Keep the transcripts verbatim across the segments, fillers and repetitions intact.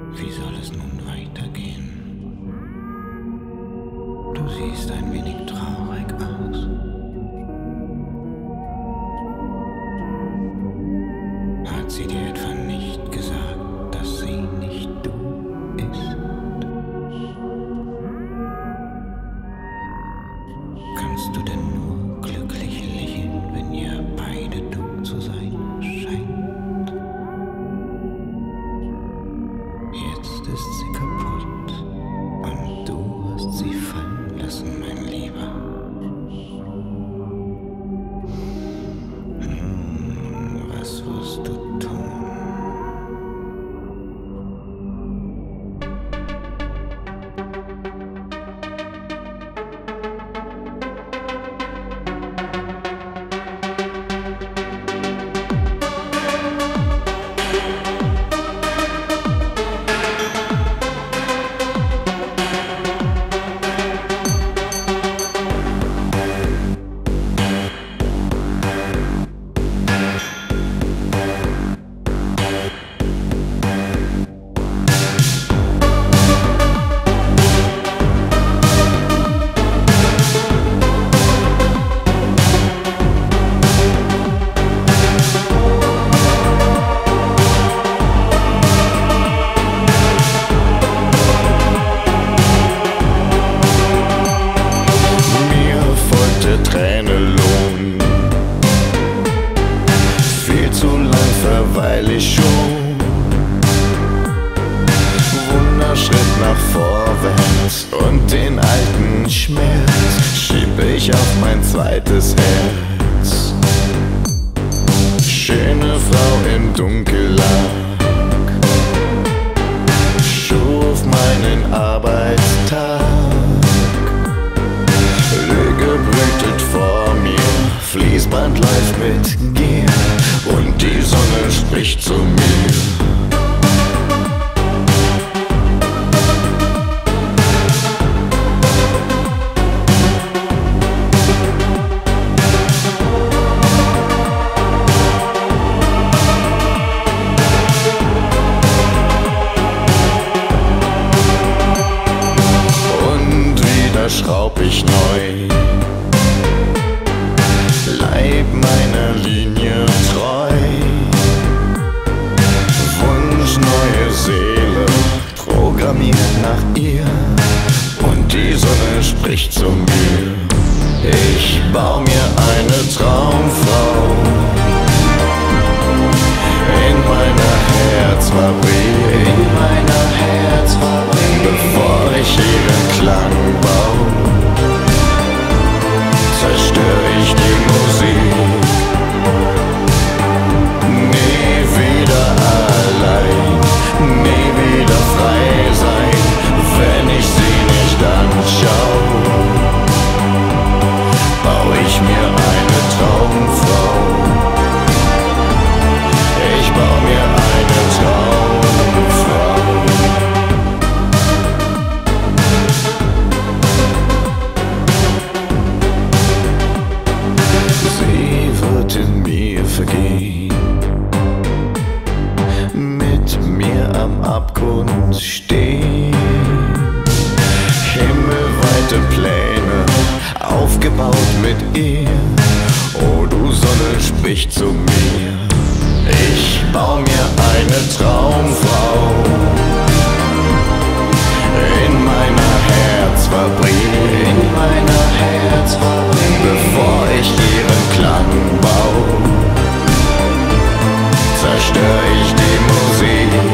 Wie soll es nun weitergehen? Du siehst ein wenig traurig aus. Hat sie dir etwa nicht gesagt, dass sie nicht du ist? Kannst du denn nur glücklich lächeln, wenn ihr beide du zu sein scheint? Jetzt ist sie kaputt und du hast sie fallen lassen, mein Lieber. Hm, was wirst du tun? Weil ich schon Wunderschritt nach vorwärts und den alten Schmerz schieb ich auf mein zweites Herz. Schöne Frau im Dunkel lag, schuf meinen Arbeitstag. Lüge brütet vor mir, Fließband läuft mit Gier und die Sonne spricht zu mir. Und wieder schraub ich neu, bleib meiner Linie treu. Wunsch, neue Seele, programmiert nach ihr und die Sonne spricht zu mir. Ich bau mir eine Traumfrau in meiner Herzfabrik, in meiner Herzfabrik, bevor ich ihren Klang bau, zerstör ich die Musik. Nie wieder allein, nie wieder frei sein, wenn ich sie nicht anschau. Bau ich mir eine Traumfrau, ich bau mir eine Traumfrau. Sie wird in mir vergehen, mit mir am Abgrund stehen. Himmelweite Pläne, aufgebaut mit ihr. Oh, du Sonne, sprich zu mir. Ich bau mir eine Traumfrau in meiner Herzfabrik, in meiner Herzfabrik, bevor ich ihren Klang bau, zerstör ich die Musik.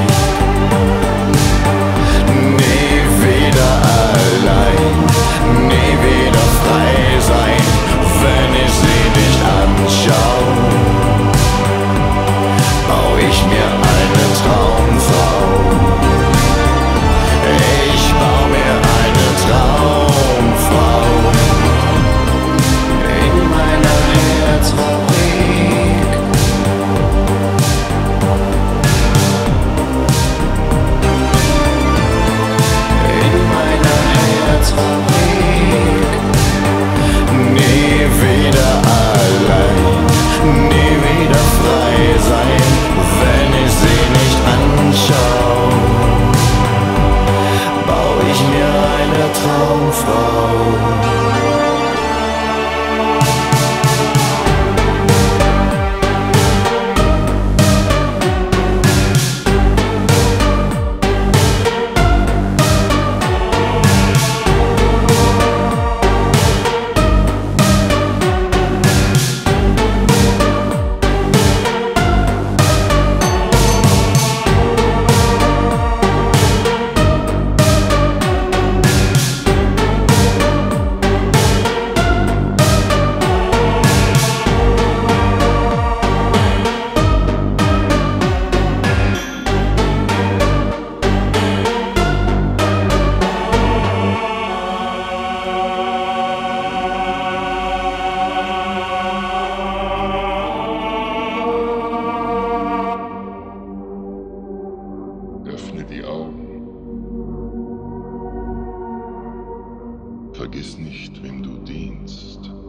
Nie wieder allein, nie wieder frei sein, wenn ich sie nicht anschau. Bau ich mir eine Traumfrau. Vergiss nicht, wem du dienst.